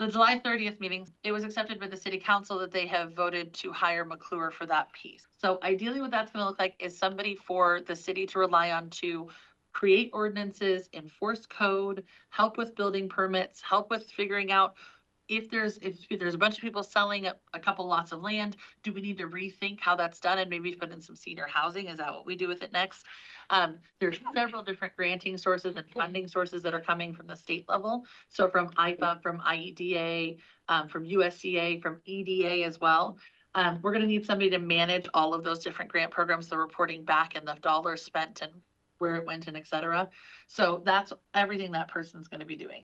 The July 30th meeting, it was accepted by the city council that they have voted to hire McClure for that piece. So ideally what that's gonna look like is somebody for the city to rely on to create ordinances, enforce code, help with building permits, help with figuring out if there's a bunch of people selling a couple lots of land, do we need to rethink how that's done and maybe put in some senior housing? Is that what we do with it next? There's several different granting sources and funding sources that are coming from the state level. So from IFA, from IEDA, from USDA, from EDA as well. We're gonna need somebody to manage all of those different grant programs, the reporting back and the dollars spent and where it went and et cetera. So that's everything that person's gonna be doing.